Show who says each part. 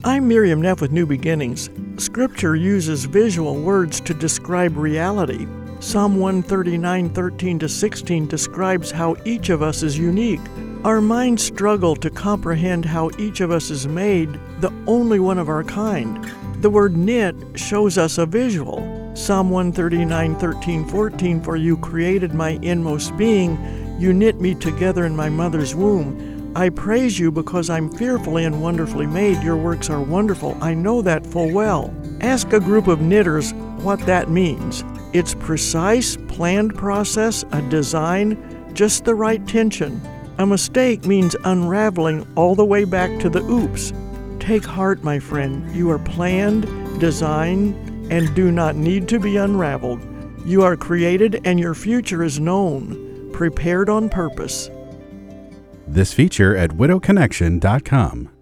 Speaker 1: I'm Miriam Neff with New Beginnings. Scripture uses visual words to describe reality. Psalm 139, 13-16 describes how each of us is unique. Our minds struggle to comprehend how each of us is made, the only one of our kind. The word knit shows us a visual. Psalm 139, 13-14, for you created my inmost being, you knit me together in my mother's womb. I praise you because I'm fearfully and wonderfully made. Your works are wonderful. I know that full well. Ask a group of knitters what that means. It's precise, planned process, a design, just the right tension. A mistake means unraveling all the way back to the oops. Take heart, my friend. You are planned, designed, and do not need to be unraveled. You are created and your future is known, prepared on purpose.
Speaker 2: This feature at widowconnection.com.